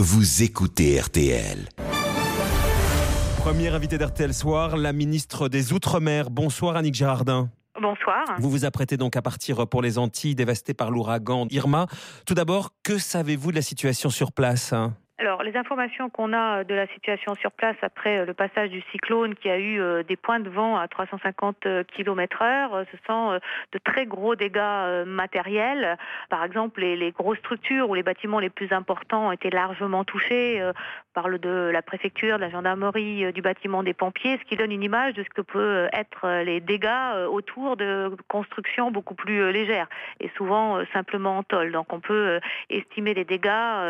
vous écoutez RTL. Première invitée d'RTL Soir, la ministre des Outre-mer. Bonsoir Annick Girardin. Bonsoir. Vous vous apprêtez donc à partir pour les Antilles dévastées par l'ouragan Irma. Tout d'abord, que savez-vous de la situation sur place ? Alors, les informations qu'on a de la situation sur place après le passage du cyclone qui a eu des points de vent à 350 km/h, ce sont de très gros dégâts matériels. Par exemple, les grosses structures ou les bâtiments les plus importants ont été largement touchés. On parle de la préfecture, de la gendarmerie, du bâtiment des pompiers, ce qui donne une image de ce que peut être les dégâts autour de constructions beaucoup plus légères et souvent simplement en tôle. Donc, on peut estimer les dégâts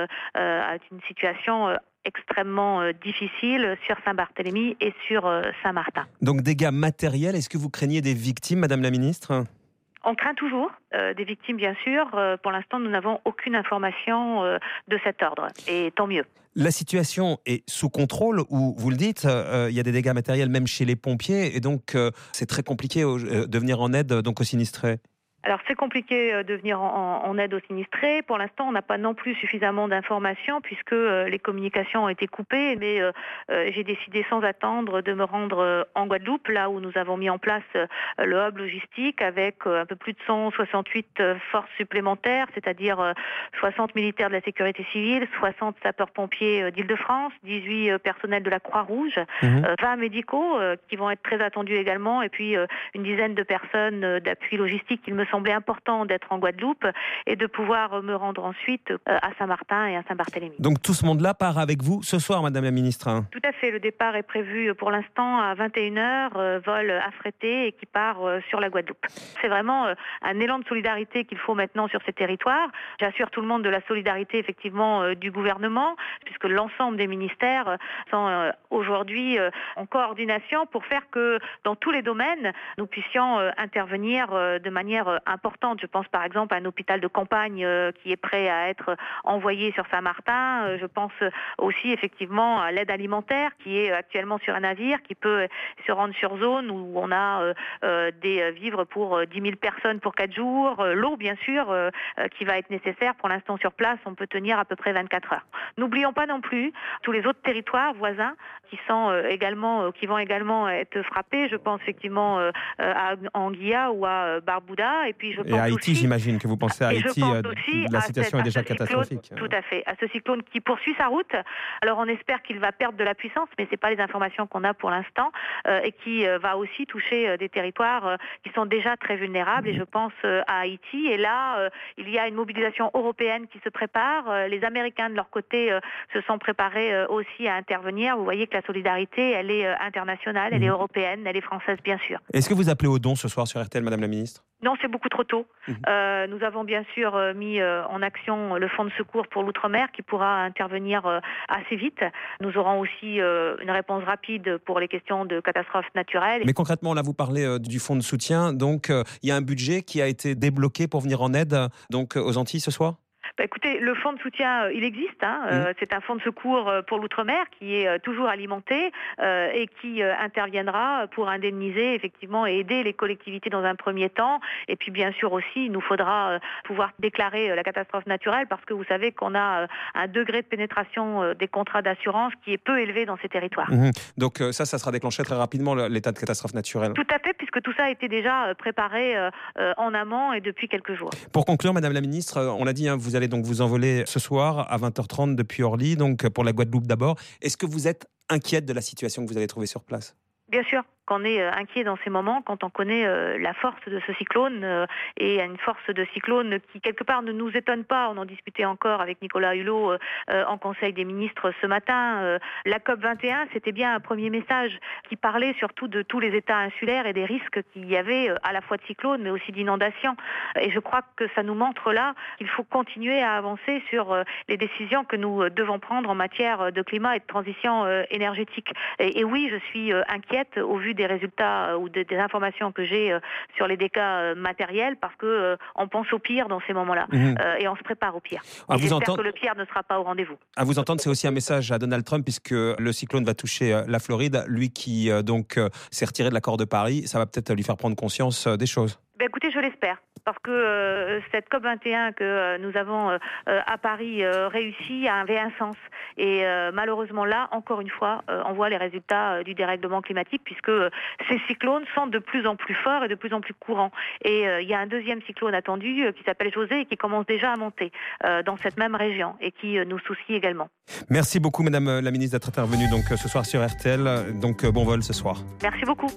à une situation extrêmement difficile sur Saint-Barthélemy et sur Saint-Martin. Donc dégâts matériels, est-ce que vous craignez des victimes, Madame la Ministre ? On craint toujours des victimes, bien sûr. Pour l'instant, nous n'avons aucune information de cet ordre, et tant mieux. La situation est sous contrôle, ou vous le dites, il y a des dégâts matériels même chez les pompiers, et donc c'est très compliqué de venir en aide donc aux sinistrés. Alors c'est compliqué de venir en aide aux sinistrés. Pour l'instant, on n'a pas non plus suffisamment d'informations puisque les communications ont été coupées. Mais j'ai décidé sans attendre de me rendre en Guadeloupe, là où nous avons mis en place le hub logistique avec un peu plus de 168 forces supplémentaires, c'est-à-dire 60 militaires de la sécurité civile, 60 sapeurs-pompiers d'Île-de-France, 18 personnels de la Croix-Rouge, 20 médicaux qui vont être très attendus également, et puis une dizaine de personnes d'appui logistique. Il me semblait important d'être en Guadeloupe et de pouvoir me rendre ensuite à Saint-Martin et à Saint-Barthélemy. Donc tout ce monde-là part avec vous ce soir, Madame la Ministre ? Tout à fait. Le départ est prévu pour l'instant à 21h, vol affrété et qui part sur la Guadeloupe. C'est vraiment un élan de solidarité qu'il faut maintenant sur ces territoires. J'assure tout le monde de la solidarité effectivement du gouvernement, puisque l'ensemble des ministères sont aujourd'hui en coordination pour faire que dans tous les domaines, nous puissions intervenir de manière importante. Je pense par exemple à un hôpital de campagne qui est prêt à être envoyé sur Saint-Martin. Je pense aussi effectivement à l'aide alimentaire qui est actuellement sur un navire, qui peut se rendre sur zone où on a des vivres pour 10 000 personnes pour 4 jours. L'eau bien sûr qui va être nécessaire. Pour l'instant sur place, on peut tenir à peu près 24 heures. N'oublions pas non plus tous les autres territoires voisins qui vont également être frappés. Je pense effectivement à Anguilla ou à Barbuda. Et puis je pense à Haïti, aussi, j'imagine que vous pensez à Haïti. La situation est déjà catastrophique. Tout à fait. À ce cyclone qui poursuit sa route. Alors on espère qu'il va perdre de la puissance, mais c'est pas les informations qu'on a pour l'instant, et qui va aussi toucher des territoires qui sont déjà très vulnérables. Et je pense à Haïti. Et là, il y a une mobilisation européenne qui se prépare. Les Américains de leur côté se sont préparés aussi à intervenir. Vous voyez que la solidarité, elle est internationale, elle est européenne, elle est française bien sûr. Est-ce que vous appelez au don ce soir sur RTL, Madame la Ministre ? Non, c'est beaucoup trop tôt. Nous avons bien sûr mis en action le fonds de secours pour l'outre-mer qui pourra intervenir assez vite. Nous aurons aussi une réponse rapide pour les questions de catastrophes naturelles. Mais concrètement, là, vous parlez du fonds de soutien. Donc, il y a un budget qui a été débloqué pour venir en aide donc, aux Antilles ce soir ? Écoutez, le fonds de soutien, il existe. C'est un fonds de secours pour l'outre-mer qui est toujours alimenté et qui interviendra pour indemniser effectivement et aider les collectivités dans un premier temps. Et puis bien sûr aussi, il nous faudra pouvoir déclarer la catastrophe naturelle parce que vous savez qu'on a un degré de pénétration des contrats d'assurance qui est peu élevé dans ces territoires. Donc ça sera déclenché très rapidement, l'état de catastrophe naturelle. Tout à fait, puisque tout ça a été déjà préparé en amont et depuis quelques jours. Pour conclure, Madame la Ministre, on l'a dit, vous allez donc vous envoler ce soir à 20h30 depuis Orly, donc pour la Guadeloupe d'abord. Est-ce que vous êtes inquiète de la situation que vous allez trouver sur place ? Bien sûr qu'on est inquiet dans ces moments quand on connaît la force de ce cyclone et une force de cyclone qui quelque part ne nous étonne pas. On en discutait encore avec Nicolas Hulot en Conseil des ministres ce matin. La COP21, c'était bien un premier message qui parlait surtout de tous les États insulaires et des risques qu'il y avait à la fois de cyclone mais aussi d'inondation. Et je crois que ça nous montre là qu'il faut continuer à avancer sur les décisions que nous devons prendre en matière de climat et de transition énergétique. Et oui, je suis inquiète au vu des résultats ou des informations que j'ai sur les dégâts matériels parce que on pense au pire dans ces moments-là et on se prépare au pire. J'espère que le pire ne sera pas au rendez-vous. À vous entendre, c'est aussi un message à Donald Trump puisque le cyclone va toucher la Floride, lui qui donc s'est retiré de l'accord de Paris. Ça va peut-être lui faire prendre conscience des choses. Écoutez, je l'espère. parce que cette COP21 que nous avons à Paris réussi avait un sens. Et malheureusement là, encore une fois, on voit les résultats du dérèglement climatique, puisque ces cyclones sont de plus en plus forts et de plus en plus courants. Et il y a un deuxième cyclone attendu qui s'appelle José et qui commence déjà à monter dans cette même région et qui nous soucie également. Merci beaucoup, Madame la Ministre, d'être intervenue donc, ce soir sur RTL. Donc, bon vol ce soir. Merci beaucoup.